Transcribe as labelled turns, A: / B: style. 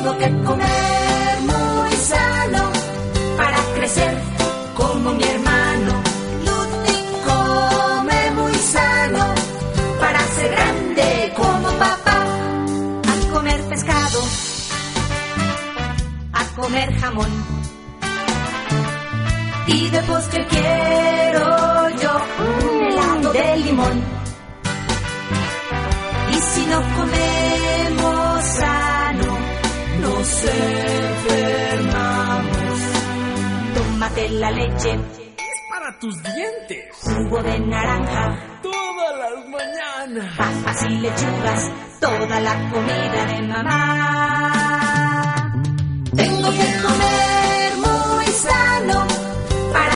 A: Tengo que comer muy sano para crecer como mi hermano. Ludwig come muy sano para ser grande como papá. A comer pescado, a comer jamón, y de postre quiero yo un helado de limón. Y si no comemos sano, nos enfermamos. Tómate la leche,
B: es para tus dientes.
A: Jugo de naranja,
B: Todas las mañanas.
A: papas y lechugas, toda la comida de mamá. Tengo que comer